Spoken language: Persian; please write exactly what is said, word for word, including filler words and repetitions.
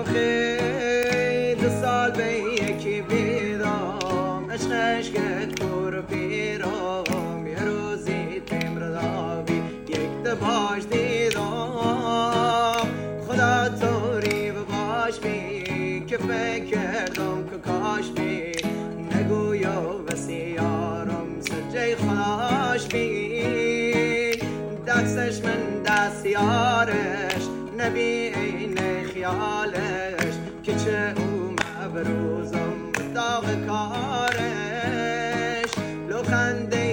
خیلی دو سال به یکی بیدام عشقش گت کور پیرام یه روزی تمردابی یک دباش دیدم خدا توری و باش بی که فکر کردم که کاش بی نگویا وسیارم سجای خداش بی دستش من دست یارش نبی این خیالش که چه او مبروزم داغ کارش لو خنده